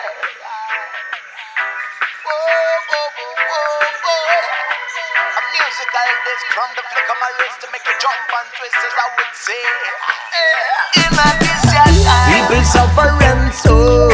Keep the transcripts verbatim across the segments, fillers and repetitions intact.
A musical disc from the flick of my wrist to make you jump and twist, as I would say. In a this your time, People suffering so.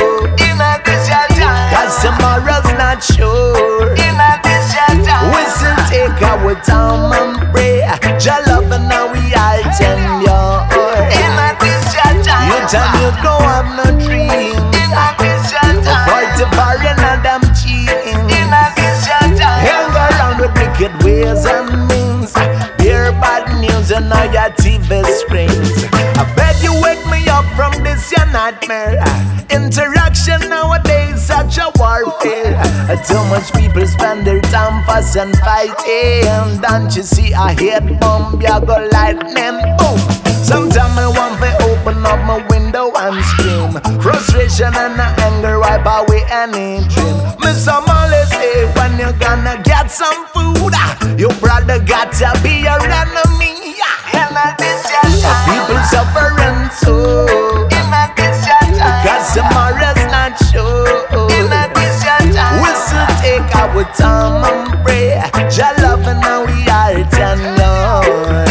in a this your time, Cause tomorrow's not sure. in a this your time, We still take our time and pray. Jah love and now we are tenure. in a this your time, You tell you don't have no dreams. in a this your time, Fight the foreign and them cheating. in a this your time, Hang around with wicked ways and means. Hear bad news and all your T V screens. I bet you wake me up from this your nightmare. Interaction nowadays such a warfare. Too much people spend their time fuss and fighting. Don't you see a hate bomb, you go lightning boom. Sometimes I want to open up my window and scream. Frustration and anger wipe away any dream. Mister Molly say when you gonna get some food, your brother got to be your enemy. in a this your time, People suffering so. in a this your time, Cause tomorrow's not sure. in a this your time, We still take our time and pray. Jah love and now we are in a tenure.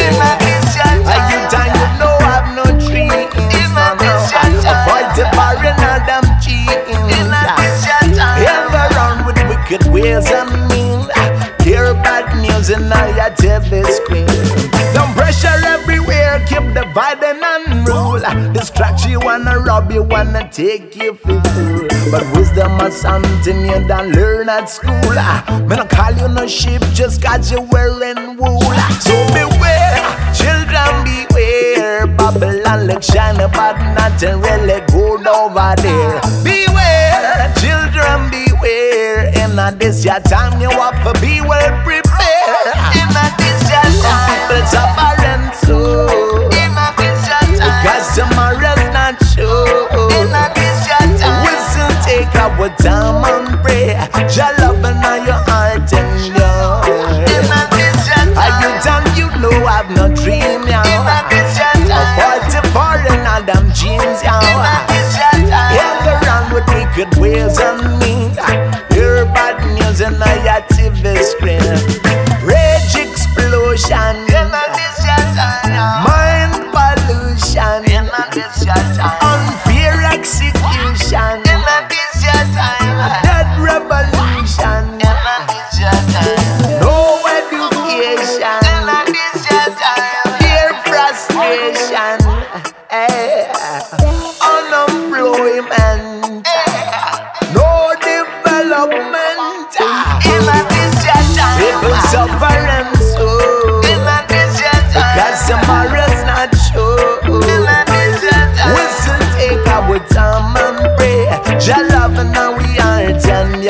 this your Are you time, done? You know I've no dreams. a this your time, Avoid the foreign and them cheats. in a this your time, Hang around with wicked ways and mean. Hear bad news and now your T V screen. Don't pressure everywhere, keep dividing and rule. Distract you, wanna rob you, wanna take you for fool. But wisdom is something you don't learn at school. Me no call you no sheep just cause you wearing wool. So beware, children beware. Babylon look shiny but nothing really good over there. Beware, children beware. In a this your time you have to be well prepared. in a this your time, People suffering so. in a this your time, Cause tomorrow's not sure. in a this your time, We still take our time and pray. Jah love and now your heart and in yours. a this your Are you time, done? You know I've no dream, in a yeah. this your time, Party foreign and them jeans, in a yeah. this your time, Hang around with wicked ways and mean. Hear bad news and now your T V screen. Rage explosion, in a this your time, mind pollution, in a this your time, unfair execution, in a this your time, dead revolution, in a this your time, no education, in a this your time, fear frustration, eh, unemployment, no development. in a this your time, People suffering so. in a this your time, Cause tomorrow's not sure. in a this your We time, still take our time and pray. Jah love and now we are tenure.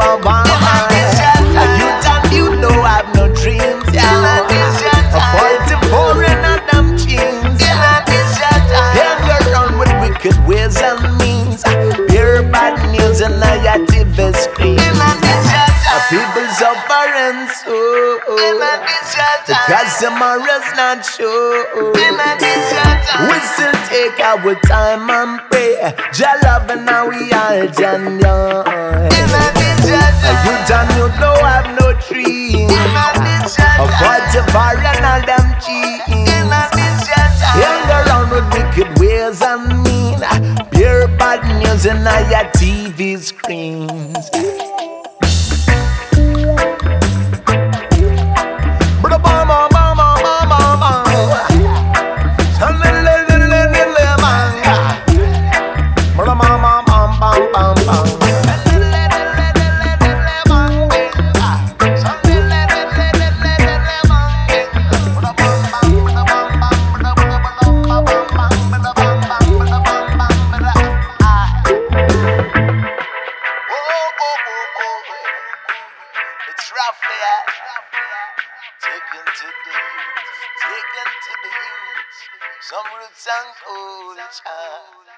You done, you know I've no dreams. Yeah. Avoid the foreign and them jeans. in a this your time, Hang around with wicked ways and means. Hear bad news and now your T V screen. in a this your time, People suffering so. in a this your time, Cause tomorrow's not sure. in a this your time, We still take our time and pray. Jah love and now we are genuine. in a this your time, You done, you know I've no dreams. in a this your time, Avoid the foreign and them cheats. in a this your time, Hang around with wicked ways and mean. Pure bad news in all your T V screens. It's rough, yeah. Taken to the youth, taken to the youth. Some roots and culture.